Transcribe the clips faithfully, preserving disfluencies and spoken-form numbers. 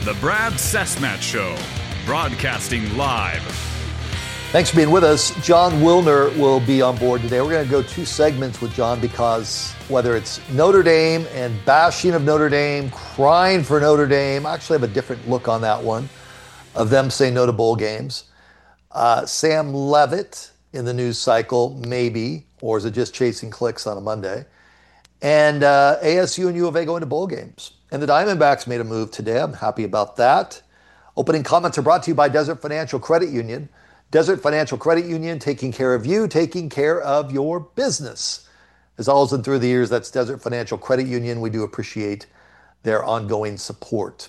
The Brad Cessmat Show, broadcasting live. Thanks for being with us. Jon Wilner will be on board today. We're going to go two segments with Jon because whether it's Notre Dame and bashing of Notre Dame, crying for Notre Dame, I actually have a different look on that one of them saying no to bowl games. Uh, Sam Levitt in the news cycle, maybe, or is it just chasing clicks on a Monday? And uh, A S U and U of A going to bowl games. And the Diamondbacks made a move today. I'm happy about that. Opening comments are brought to you by Desert Financial Credit Union. Desert Financial Credit Union, taking care of you, taking care of your business. As always and through the years, that's Desert Financial Credit Union. We do appreciate their ongoing support.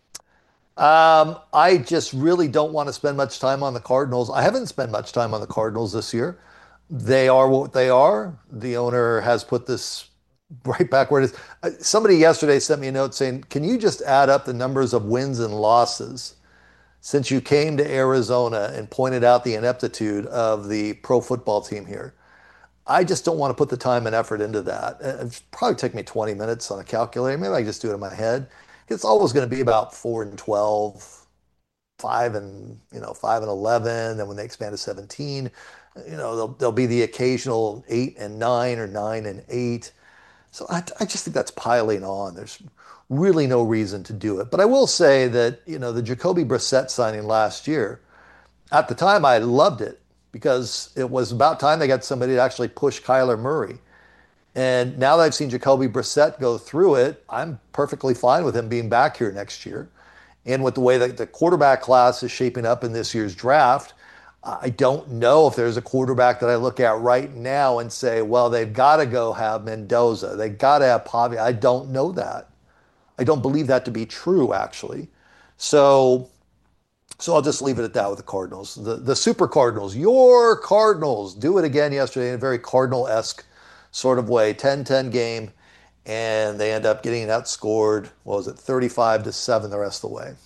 Um, I just really don't want to spend much time on the Cardinals. I haven't spent much time on the Cardinals this year. They are what they are. The owner has put this right back where it is. Uh, somebody yesterday sent me a note saying, can you just add up the numbers of wins and losses since you came to Arizona and pointed out the ineptitude of the pro football team here? I just don't want to put the time and effort into that. It'd probably take me twenty minutes on a calculator. Maybe I can just do it in my head. It's always going to be about four and twelve, five and, you know, five and eleven. Then when they expand to seventeen, you know, there'll, there'll be the occasional eight and nine or nine and eight. So I, I just think that's piling on. There's really no reason to do it. But I will say that, you know, the Jacoby Brissett signing last year, at the time I loved it because it was about time they got somebody to actually push Kyler Murray. And now that I've seen Jacoby Brissett go through it, I'm perfectly fine with him being back here next year. And with the way that the quarterback class is shaping up in this year's draft, I don't know if there's a quarterback that I look at right now and say, well, they've got to go have Mendoza. They've got to have Pavia. I don't know that. I don't believe that to be true, actually. So, so I'll just leave it at that with the Cardinals. The, the Super Cardinals, your Cardinals, do it again yesterday in a very Cardinal-esque sort of way. ten ten game, and they end up getting outscored, what was it, thirty-five to seven the rest of the way.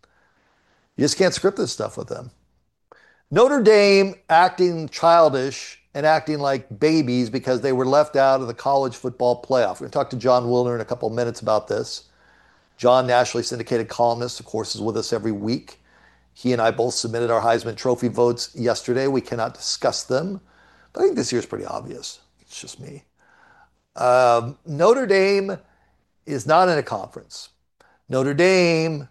You just can't script this stuff with them. Notre Dame acting childish and acting like babies because they were left out of the college football playoff. We're going to talk to Jon Wilner in a couple of minutes about this. Jon, nationally syndicated columnist, of course, is with us every week. He and I both submitted our Heisman Trophy votes yesterday. We cannot discuss them, but I think this year's pretty obvious. It's just me. Um, Notre Dame is not in a conference. Notre Dame,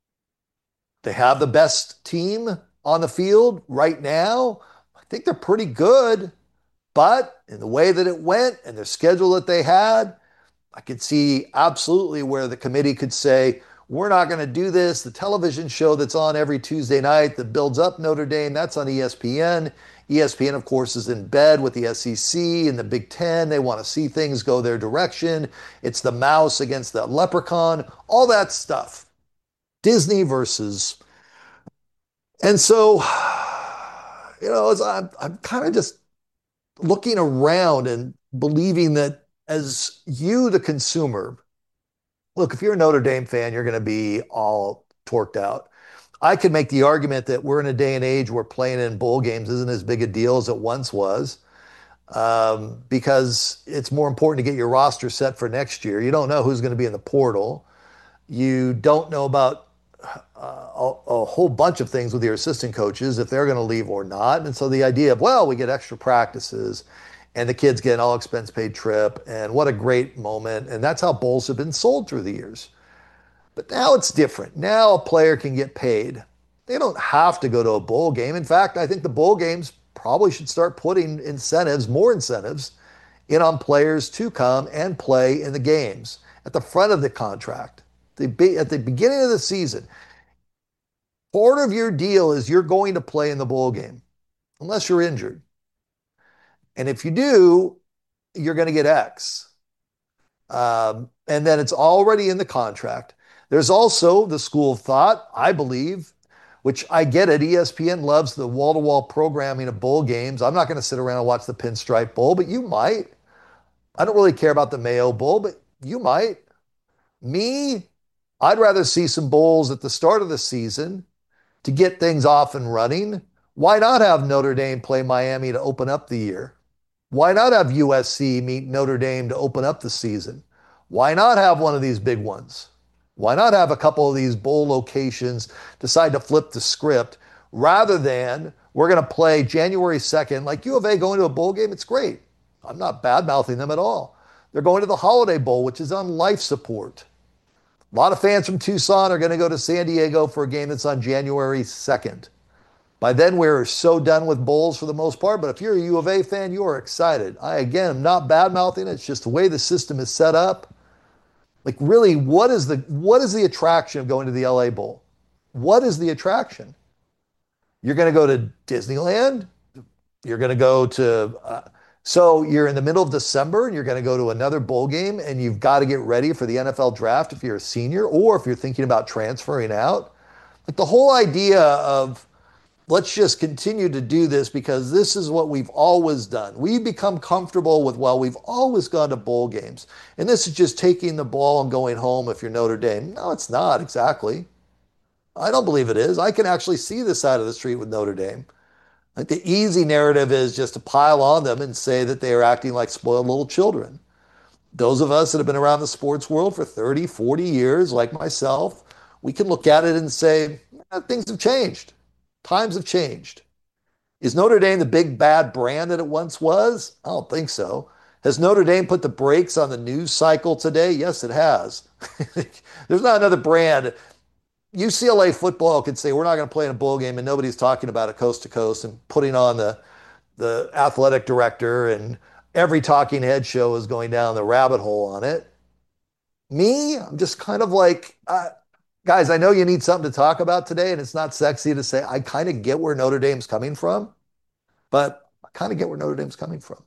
they have the best team on the field right now. I think they're pretty good, but in the way that it went and their schedule that they had, I could see absolutely where the committee could say, we're not going to do this. The television show that's on every Tuesday night that builds up Notre Dame, that's on E S P N. E S P N, of course, is in bed with the S E C and the Big Ten. They want to see things go their direction. It's the mouse against the leprechaun, all that stuff. Disney versus... And so, you know, as I'm, I'm kind of just looking around and believing that as you, the consumer, look, if you're a Notre Dame fan, you're going to be all torqued out. I could make the argument that we're in a day and age where playing in bowl games isn't as big a deal as it once was, um, because it's more important to get your roster set for next year. You don't know who's going to be in the portal. You don't know about uh, a, a whole bunch of things with your assistant coaches, if they're going to leave or not. And so the idea of, well, we get extra practices and the kids get an all expense paid trip, and what a great moment. And that's how bowls have been sold through the years. But now it's different. Now a player can get paid. They don't have to go to a bowl game. In fact, I think the bowl games probably should start putting incentives, more incentives, in on players to come and play in the games at the front of the contract. The, at the beginning of the season, part of your deal is you're going to play in the bowl game, unless you're injured. And if you do, you're going to get X. Um, and then it's already in the contract. There's also the school of thought, I believe, which I get it. E S P N loves the wall-to-wall programming of bowl games. I'm not going to sit around and watch the Pinstripe Bowl, but you might. I don't really care about the Mayo Bowl, but you might. Me, I'd rather see some bowls at the start of the season to get things off and running. Why not have Notre Dame play Miami to open up the year? Why not have U S C meet Notre Dame to open up the season? Why not have one of these big ones? Why not have a couple of these bowl locations decide to flip the script rather than we're going to play January second, like U of A going to a bowl game? It's great. I'm not bad-mouthing them at all. They're going to the Holiday Bowl, which is on life support. A lot of fans from Tucson are going to go to San Diego for a game that's on January second. By then, we're so done with bowls for the most part, but if you're a U of A fan, you are excited. I, again, am not bad-mouthing it. It's just the way the system is set up. Like, really, what is the what is the attraction of going to the L A Bowl? What is the attraction? You're going to go to Disneyland? You're going to go to... Uh, so you're in the middle of December, and you're going to go to another bowl game, and you've got to get ready for the N F L draft if you're a senior, or if you're thinking about transferring out. Like, the whole idea of... let's just continue to do this because this is what we've always done. We've become comfortable with, well, we've always gone to bowl games. And this is just taking the ball and going home if you're Notre Dame. No, it's not exactly. I don't believe it is. I can actually see this side of the street with Notre Dame. Like, the easy narrative is just to pile on them and say that they are acting like spoiled little children. Those of us that have been around the sports world for thirty, forty years, like myself, we can look at it and say, eh, things have changed. Times have changed. Is Notre Dame the big bad brand that it once was? I don't think so. Has Notre Dame put the brakes on the news cycle today? Yes, it has. There's not another brand. U C L A football could say, we're not going to play in a bowl game, and nobody's talking about it coast to coast and putting on the, the athletic director, and every talking head show is going down the rabbit hole on it. Me, I'm just kind of like... I, guys, I know you need something to talk about today, and it's not sexy to say, I kind of get where Notre Dame's coming from, but I kind of get where Notre Dame's coming from.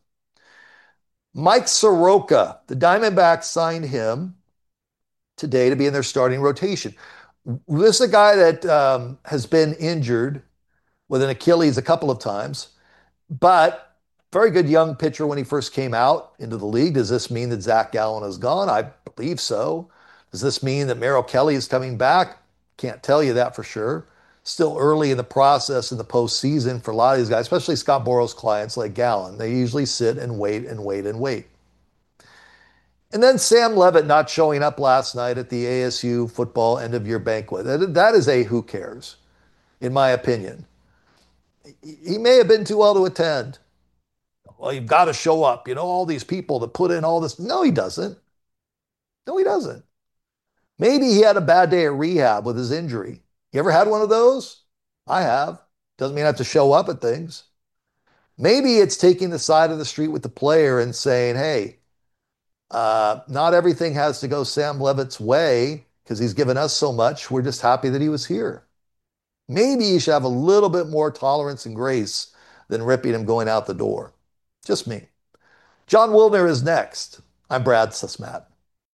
Mike Soroka, the Diamondbacks signed him today to be in their starting rotation. This is a guy that um, has been injured with an Achilles a couple of times, but very good young pitcher when he first came out into the league. Does this mean that Zach Gallen is gone? I believe so. Does this mean that Merrill Kelly is coming back? Can't tell you that for sure. Still early in the process in the postseason for a lot of these guys, especially Scott Borow's clients like Gallen. They usually sit and wait and wait and wait. And then Sam Levitt not showing up last night at the A S U football end-of-year banquet. That, that is a who cares, in my opinion. He may have been too well to attend. Well, you've got to show up. You know, all these people that put in all this. No, he doesn't. No, he doesn't. Maybe he had a bad day at rehab with his injury. You ever had one of those? I have. Doesn't mean I have to show up at things. Maybe it's taking the side of the street with the player and saying, hey, uh, not everything has to go Sam Levitt's way because he's given us so much. We're just happy that he was here. Maybe you should have a little bit more tolerance and grace than ripping him going out the door. Just me. Jon Wilner is next. I'm Brad Susmat.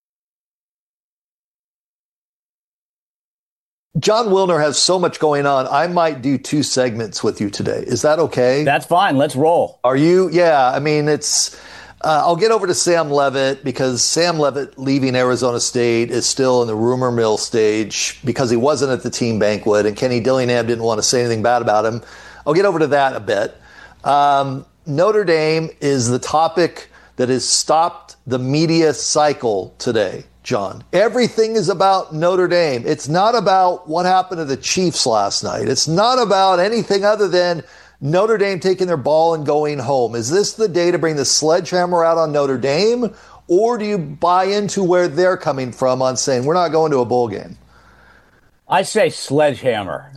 Jon Wilner has so much going on. I might do two segments with you today. Is that okay? That's fine. Let's roll. Are you? Yeah. I mean, it's, uh, I'll get over to Sam Levitt because Sam Levitt leaving Arizona State is still in the rumor mill stage because he wasn't at the team banquet and Kenny Dillingham didn't want to say anything bad about him. I'll get over to that a bit. Um, Notre Dame is the topic that has stopped the media cycle today. John, everything is about Notre Dame. It's not about what happened to the Chiefs last night. It's not about anything other than Notre Dame taking their ball and going home. Is this the day to bring the sledgehammer out on Notre Dame? Or do you buy into where they're coming from on saying we're not going to a bowl game? I say sledgehammer.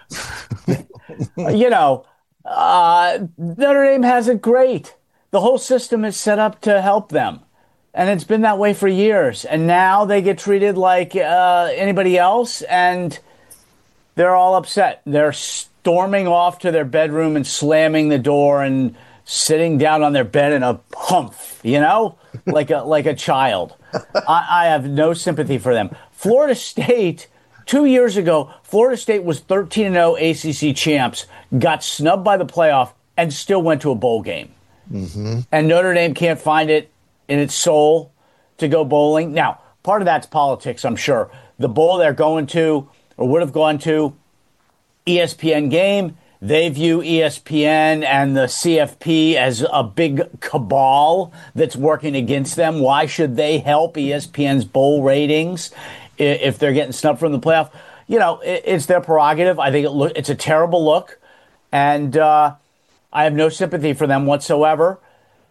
You know, uh, Notre Dame has it great. The whole system is set up to help them. And it's been that way for years. And now they get treated like uh, anybody else, and they're all upset. They're storming off to their bedroom and slamming the door and sitting down on their bed in a humph, you know, like a like a child. I, I have no sympathy for them. Florida State, two years ago, Florida State was thirteen and oh A C C champs, got snubbed by the playoff, and still went to a bowl game. Mm-hmm. And Notre Dame can't find it in its soul to go bowling. Now, part of that's politics, I'm sure. The bowl they're going to, or would have gone to, E S P N game, they view E S P N and the C F P as a big cabal that's working against them. Why should they help E S P N's bowl ratings? if they're getting snubbed from the playoff. You know, it, it's their prerogative. I think it look, it's a terrible look, and uh, I have no sympathy for them whatsoever.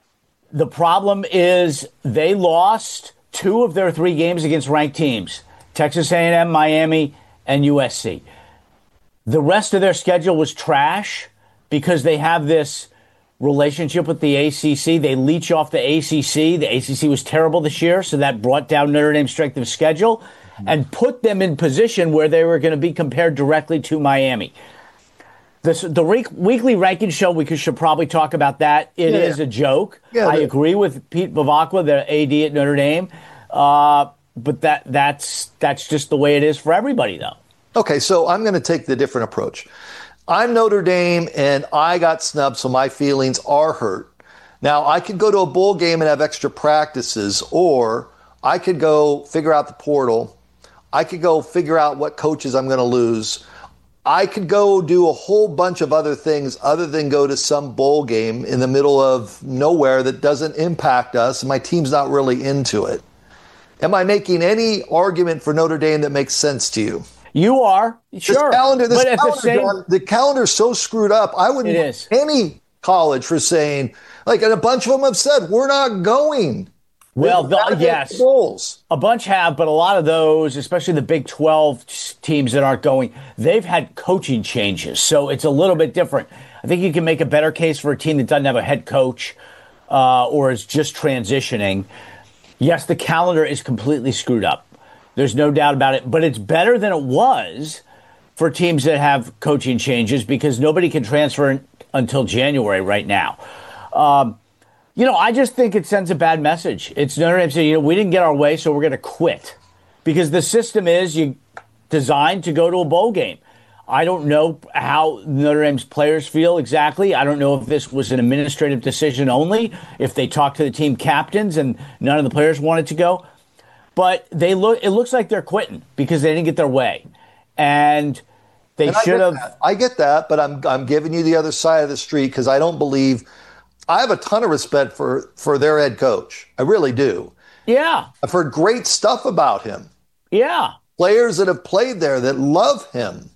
The problem is they lost two of their three games against ranked teams, Texas A and M, Miami, and U S C. The rest of their schedule was trash because they have this relationship with the A C C. They leech off the A C C. The A C C was terrible this year, so that brought down Notre Dame's strength of schedule and put them in position where they were going to be compared directly to Miami. This, the re- weekly ranking show, we could, should probably talk about that. It yeah. is a joke. Yeah, I agree with Pete Bavacqua, the A D at Notre Dame. Uh, but that that's that's just the way it is for everybody, though. Okay, so I'm going to take the different approach. I'm Notre Dame, and I got snubbed, so my feelings are hurt. Now, I could go to a bowl game and have extra practices, or I could go figure out the portal. I could go figure out what coaches I'm going to lose. I could go do a whole bunch of other things other than go to some bowl game in the middle of nowhere that doesn't impact us, and my team's not really into it. Am I making any argument for Notre Dame that makes sense to you? You are, sure. This calendar, this but at calendar, the same, John, the calendar's so screwed up. I wouldn't it is. any college for saying, like, and a bunch of them have said, we're not going. Well, the, yes, goals. A bunch have, but a lot of those, especially the Big twelve teams that aren't going, they've had coaching changes. So it's a little bit different. I think you can make a better case for a team that doesn't have a head coach uh, or is just transitioning. Yes, the calendar is completely screwed up. There's no doubt about it. But it's better than it was for teams that have coaching changes because nobody can transfer until January right now. Um, You know, I just think it sends a bad message. It's Notre Dame saying, you know, we didn't get our way, so we're going to quit. Because the system is you designed to go to a bowl game. I don't know how Notre Dame's players feel exactly. I don't know if this was an administrative decision only, if they talked to the team captains and none of the players wanted to go. But they look. It looks like they're quitting because they didn't get their way. And they should have. I get that, but I'm I'm giving you the other side of the street because I don't believe – I have a ton of respect for, for their head coach. I really do. Yeah. I've heard great stuff about him. Yeah. Players that have played there that love him.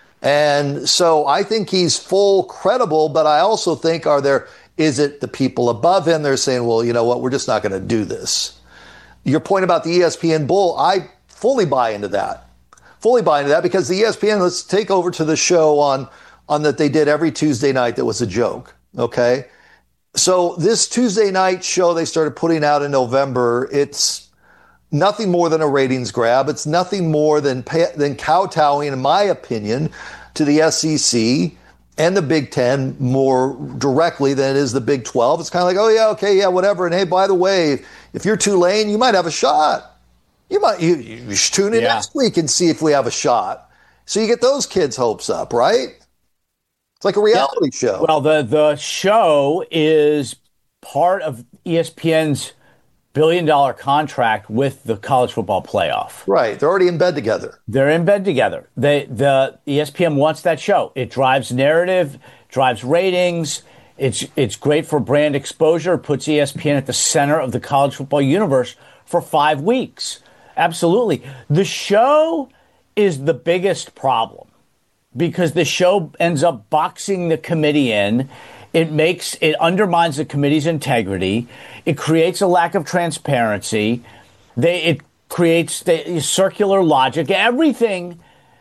And so I think he's full credible, but I also think are there, is it the people above him? They're saying, well, you know what, we're just not going to do this. Your point about the E S P N Bowl, I fully buy into that. Fully buy into that because the E S P N, let's take over to the show on, on that they did every Tuesday night that was a joke. Okay. So this Tuesday night show they started putting out in November, it's nothing more than a ratings grab. It's nothing more than than kowtowing, in my opinion, to the S E C and the Big Ten more directly than it is the Big twelve. It's kind of like, oh, yeah, okay, yeah, whatever. And, hey, by the way, if you're Tulane, you might have a shot. You might you, you should tune in yeah. next week and see if we have a shot. So you get those kids' hopes up, right? It's like a reality yeah. show. Well, the, the show is part of E S P N's billion dollar contract with the college football playoff. Right. They're already in bed together. They're in bed together. They, the E S P N wants that show. It drives narrative, drives ratings. It's, it's great for brand exposure. It puts E S P N at the center of the college football universe for five weeks. Absolutely. The show is the biggest problem. Because the show ends up boxing the committee in. It makes, it undermines the committee's integrity. It creates a lack of transparency. They, it creates the circular logic. Everything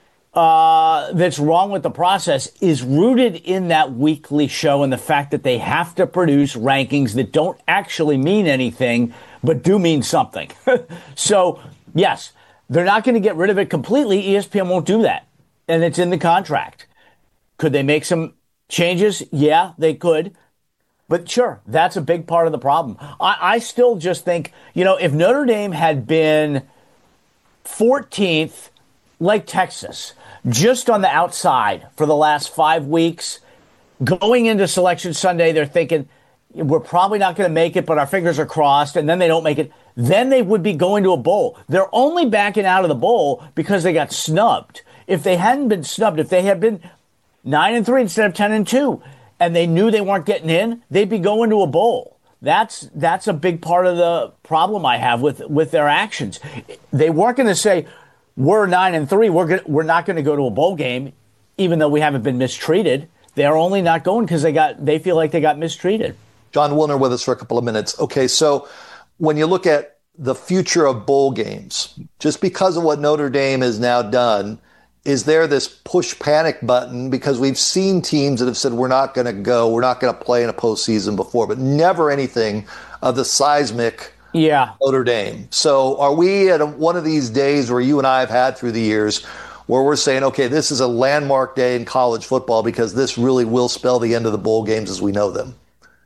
uh, that's wrong with the process is rooted in that weekly show and the fact that they have to produce rankings that don't actually mean anything, but do mean something. So, yes, they're not going to get rid of it completely. E S P N won't do that. And it's in the contract. Could they make some changes? Yeah, they could. But sure, that's a big part of the problem. I, I still just think, you know, if Notre Dame had been fourteenth, like Texas, just on the outside for the last five weeks, going into Selection Sunday, they're thinking, we're probably not going to make it, but our fingers are crossed, and then they don't make it. Then they would be going to a bowl. They're only backing out of the bowl because they got snubbed. If they hadn't been snubbed, if they had been nine and three instead of ten and two, and they knew they weren't getting in, they'd be going to a bowl. That's that's a big part of the problem I have with with their actions. They weren't going to say, we're nine and three. We're go- we're not going to go to a bowl game, even though we haven't been mistreated. They're only not going because they got they feel like they got mistreated. John Wilner with us for a couple of minutes. Okay, so when you look at the future of bowl games, just because of what Notre Dame has now done, is there this push panic button? Because we've seen teams that have said, we're not going to go, we're not going to play in a postseason before, but never anything of the seismic yeah. Notre Dame. So are we at a, one of these days where you and I have had through the years where we're saying, okay, this is a landmark day in college football because this really will spell the end of the bowl games as we know them?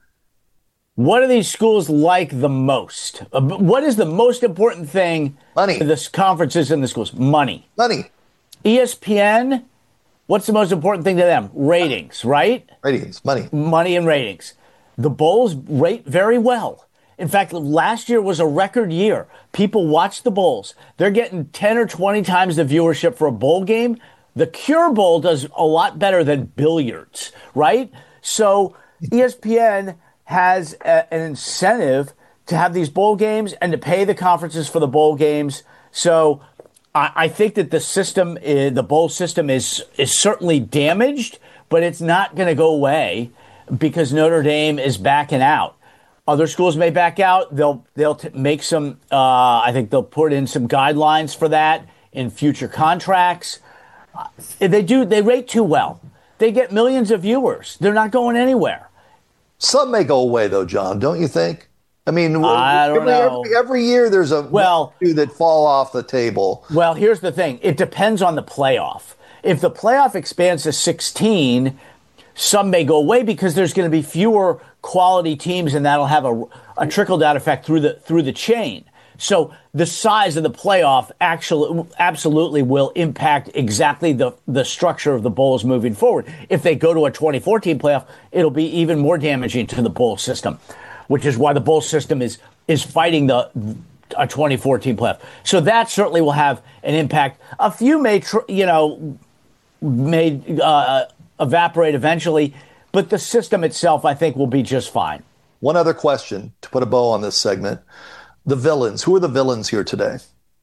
What do these schools like the most? What is the most important thing Money. to the conferences and the schools? Money. Money. E S P N, what's the most important thing to them? Ratings, right? Ratings, money. Money and ratings. The bowls rate very well. In fact, last year was a record year. People watched the bowls. They're getting ten or twenty times the viewership for a bowl game. The Cure Bowl does a lot better than billiards, right? So E S P N has a, an incentive to have these bowl games and to pay the conferences for the bowl games. So I, I think that the system, is, the bowl system is is certainly damaged, but it's not going to go away because Notre Dame is backing out. Other schools may back out. They'll they'll t- make some. Uh, I think they'll put in some guidelines for that in future contracts. Uh, they do. They rate too well. They get millions of viewers. They're not going anywhere. Some may go away, though, John, don't you think? I mean, I don't every, know. Every, every year there's a well, few that fall off the table. Well, here's the thing. It depends on the playoff. If the playoff expands to sixteen, some may go away because there's going to be fewer quality teams, and that'll have a, a trickle-down effect through the through the chain. So the size of the playoff actually absolutely will impact exactly the, the structure of the bowls moving forward. If they go to a twenty-four team playoff, it'll be even more damaging to the bowl system, which is why the bowl system is is fighting the a twenty-four team playoff. So that certainly will have an impact. A few may, tr- you know, may uh, evaporate eventually, but the system itself, I think, will be just fine. One other question to put a bow on this segment. The villains. Who are the villains here today?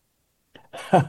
um,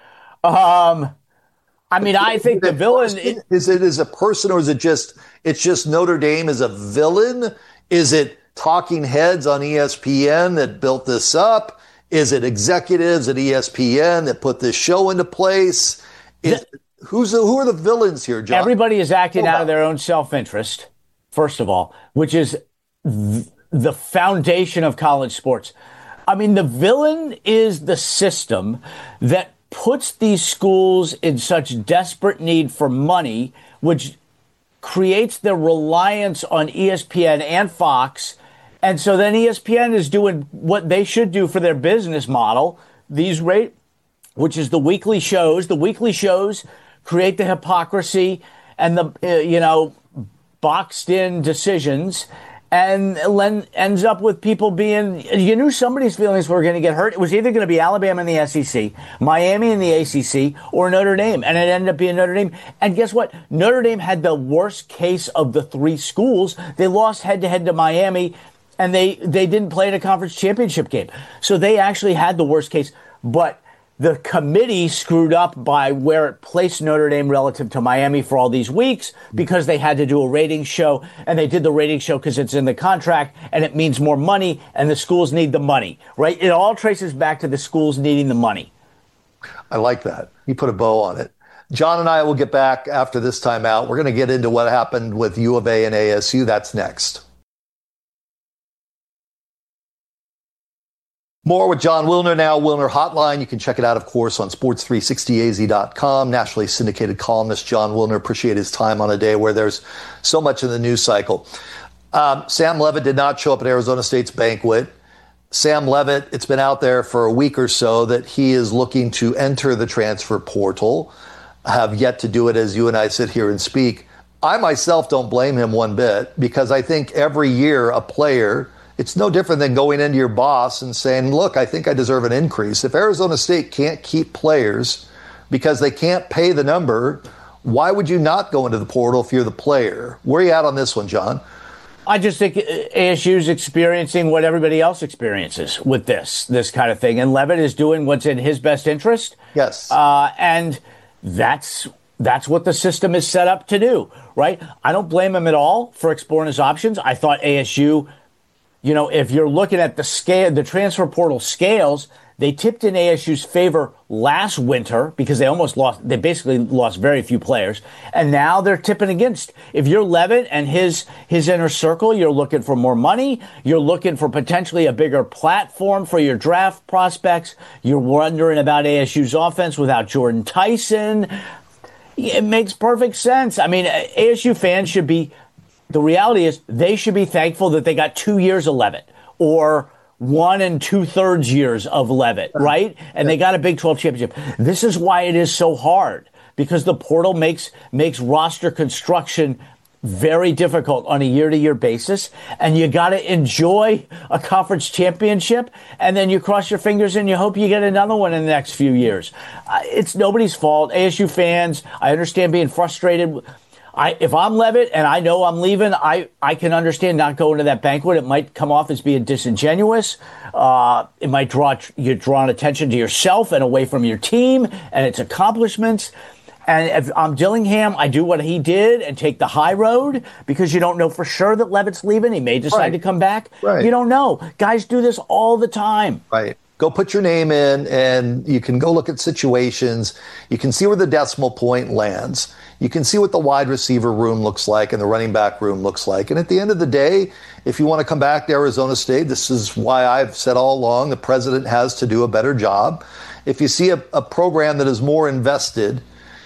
I mean, I think the villain is, is it is a person, or is it just it's just Notre Dame is a villain? Is it talking heads on E S P N that built this up? Is it executives at E S P N that put this show into place? Is, the, who's the, who are the villains here, John? Everybody is acting out of their own self-interest, first of all, which is th- the foundation of college sports. I mean, the villain is the system that puts these schools in such desperate need for money, which creates their reliance on E S P N and Fox. And so then E S P N is doing what they should do for their business model, these rate, which is the weekly shows. The weekly shows create the hypocrisy and the, uh, you know, boxed in decisions. And then ends up with people being, you knew somebody's feelings were going to get hurt. It was either going to be Alabama in the S E C, Miami in the A C C, or Notre Dame. And it ended up being Notre Dame. And guess what? Notre Dame had the worst case of the three schools. They lost head to head to Miami, and they, they didn't play in a conference championship game. So they actually had the worst case. But the committee screwed up by where it placed Notre Dame relative to Miami for all these weeks because they had to do a ratings show, and they did the ratings show because it's in the contract and it means more money, and the schools need the money, right? It all traces back to the schools needing the money. I like that. You put a bow on it. John and I will get back after this time out. We're going to get into what happened with U of A and A S U. That's next. More with John Wilner now, Wilner Hotline. You can check it out, of course, on sports three sixty a z dot com. Nationally syndicated columnist John Wilner. Appreciate his time on a day where there's so much in the news cycle. Um, Sam Levitt did not show up at Arizona State's banquet. Sam Levitt, it's been out there for a week or so that he is looking to enter the transfer portal. I have yet to do it as you and I sit here and speak. I myself don't blame him one bit, because I think every year a player, it's no different than going into your boss and saying, look, I think I deserve an increase. If Arizona State can't keep players because they can't pay the number, why would you not go into the portal if you're the player? Where are you at on this one, John? I just think A S U's experiencing what everybody else experiences with this, this kind of thing. And Levitt is doing what's in his best interest. Yes. Uh, and that's that's what the system is set up to do, right? I don't blame him at all for exploring his options. I thought A S U, you know, if you're looking at the scale, the transfer portal scales, they tipped in A S U's favor last winter because they almost lost, they basically lost very few players. And now they're tipping against. If you're Levitt and his, his inner circle, you're looking for more money. You're looking for potentially a bigger platform for your draft prospects. You're wondering about A S U's offense without Jordan Tyson. It makes perfect sense. I mean, A S U fans should be, the reality is they should be thankful that they got two years of Levitt or one and two thirds years of Levitt, right? And they got a Big twelve championship. This is why it is so hard, because the portal makes makes roster construction very difficult on a year-to-year basis, and you got to enjoy a conference championship, and then you cross your fingers and you hope you get another one in the next few years. Uh, it's nobody's fault. A S U fans, I understand being frustrated. I, if I'm Levitt and I know I'm leaving, I, I can understand not going to that banquet. It might come off as being disingenuous. Uh, it might draw you drawing attention to yourself and away from your team and its accomplishments. And if I'm Dillingham, I do what he did and take the high road because you don't know for sure that Levitt's leaving. He may decide right. to come back. Right. You don't know. Guys do this all the time. Right. Go put your name in, and you can go look at situations. You can see where the decimal point lands. You can see what the wide receiver room looks like and the running back room looks like. And at the end of the day, if you want to come back to Arizona State, this is why I've said all along the president has to do a better job. If you see a, a program that is more invested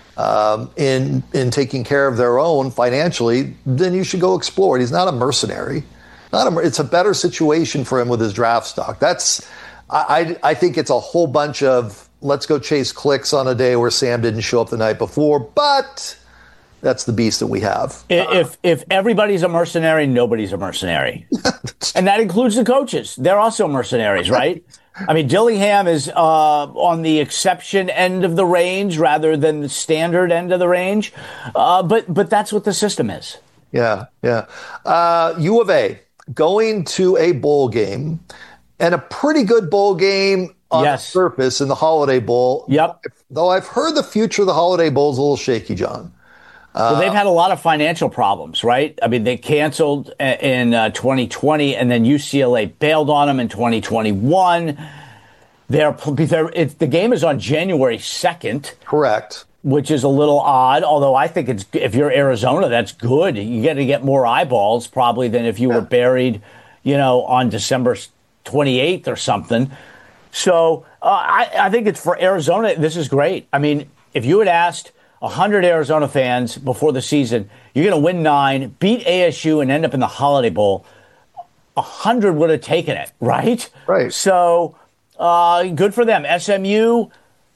um, in in taking care of their own financially, then you should go explore it. He's not a mercenary. Not a, it's a better situation for him with his draft stock. That's I, I think it's a whole bunch of let's go chase clicks on a day where Sam didn't show up the night before, but that's the beast that we have. If if everybody's a mercenary, nobody's a mercenary. And that includes the coaches. They're also mercenaries, right? I mean, Dillingham is uh, on the exception end of the range rather than the standard end of the range. Uh, but but that's what the system is. Yeah, yeah. Uh, U of A going to a bowl game. And a pretty good bowl game on yes. the surface in the Holiday Bowl. Yep. Though I've heard the future of the Holiday Bowl is a little shaky, John. Uh, well, they've had a lot of financial problems, right? I mean, they canceled in uh, twenty twenty, and then U C L A bailed on them in twenty twenty-one. They're, they're, it's, the game is on January second. Correct. Which is a little odd, although I think it's if you're Arizona, that's good. You get to get more eyeballs probably than if you yeah. were buried, you know, on December twenty-eighth or something. So uh, I, I think it's for Arizona. This is great. I mean, if you had asked one hundred Arizona fans before the season, you're going to win nine, beat A S U, and end up in the Holiday Bowl, one hundred would have taken it, right? Right. So uh, good for them. S M U,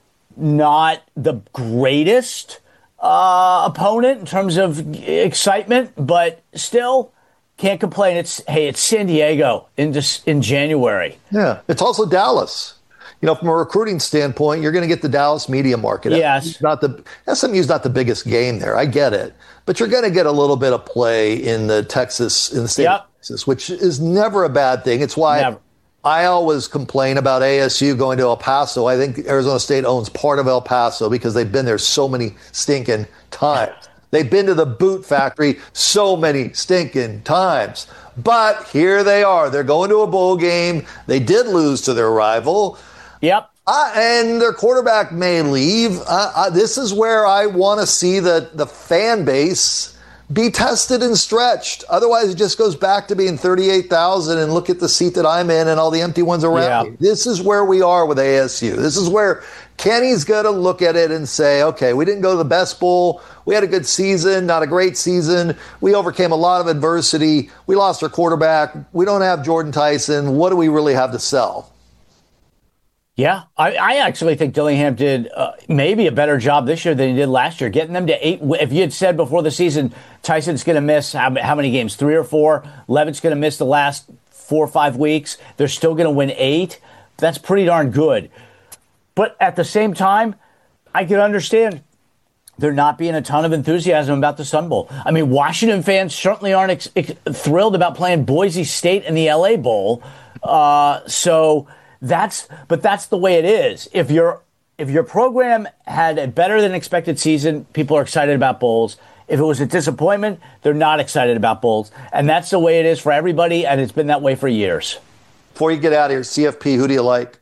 not the greatest uh, opponent in terms of excitement, but still can't complain. It's hey, it's San Diego in in January. Yeah, it's also Dallas. You know, from a recruiting standpoint, you're going to get the Dallas media market. Yes, not the S M U is not the biggest game there. I get it, but you're going to get a little bit of play in the Texas in the state yep. of Texas, which is never a bad thing. It's why never. I always complain about A S U going to El Paso. I think Arizona State owns part of El Paso because they've been there so many stinking times. They've been to the boot factory so many stinking times. But here they are. They're going to a bowl game. They did lose to their rival. Yep. Uh, and their quarterback may leave. Uh, uh, this is where I want to see the, the fan base be tested and stretched. Otherwise, it just goes back to being thirty-eight thousand and look at the seat that I'm in and all the empty ones around yeah. me. This is where we are with A S U. This is where Kenny's going to look at it and say, okay, we didn't go to the best bowl. We had a good season, not a great season. We overcame a lot of adversity. We lost our quarterback. We don't have Jordan Tyson. What do we really have to sell? Yeah, I, I actually think Dillingham did uh, maybe a better job this year than he did last year, getting them to eight. If you had said before the season, Tyson's going to miss how, how many games, three or four, Levitt's going to miss the last four or five weeks, they're still going to win eight. That's pretty darn good. But at the same time, I can understand there not being a ton of enthusiasm about the Sun Bowl. I mean, Washington fans certainly aren't ex- ex- thrilled about playing Boise State in the L A Bowl. Uh, so that's, but that's the way it is. If your if your program had a better than expected season, people are excited about bowls. If it was a disappointment, they're not excited about bowls. And that's the way it is for everybody, and it's been that way for years. Before you get out of here, C F P, who do you like?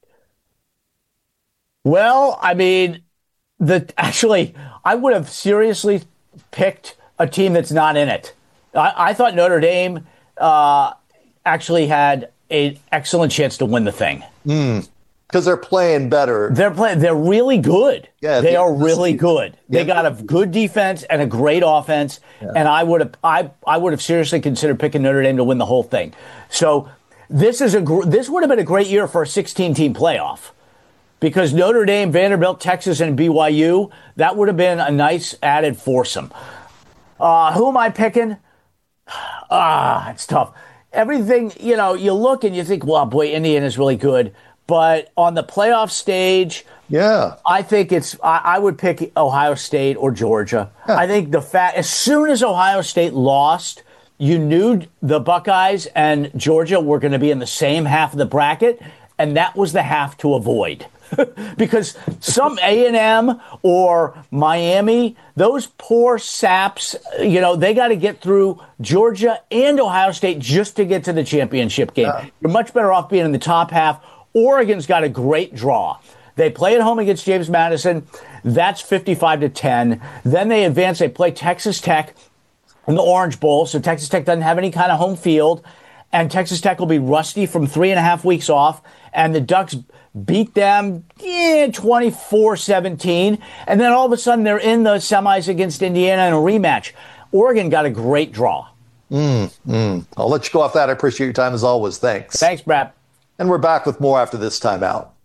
Well, I mean, the actually, I would have seriously picked a team that's not in it. I, I thought Notre Dame uh, actually had an excellent chance to win the thing. Mm. Because they're playing better. They're playing. They're really good. Yeah, they the, are really good. Yeah. They got a good defense and a great offense. Yeah. And I would have, I, I would have seriously considered picking Notre Dame to win the whole thing. So this is a, this would have been a great year for a sixteen-team playoff, because Notre Dame, Vanderbilt, Texas, and B Y U, that would have been a nice added foursome. Uh, who am I picking? Ah, it's tough. Everything, you know, you look and you think, well, boy, Indiana's really good. But on the playoff stage, yeah, I think it's, I, I would pick Ohio State or Georgia. Yeah. I think the fact, as soon as Ohio State lost, you knew the Buckeyes and Georgia were going to be in the same half of the bracket, and that was the half to avoid. Because some A and M or Miami, those poor saps, you know, they got to get through Georgia and Ohio State just to get to the championship game. Yeah. You're much better off being in the top half. Oregon's got a great draw. They play at home against James Madison. That's fifty-five to ten. Then they advance. They play Texas Tech in the Orange Bowl. So Texas Tech doesn't have any kind of home field. And Texas Tech will be rusty from three and a half weeks off. And the Ducks beat them yeah, twenty-four seventeen. And then all of a sudden they're in the semis against Indiana in a rematch. Oregon got a great draw. Mm, mm. I'll let you go off that. I appreciate your time as always. Thanks. Thanks, Brad. And we're back with more after this timeout.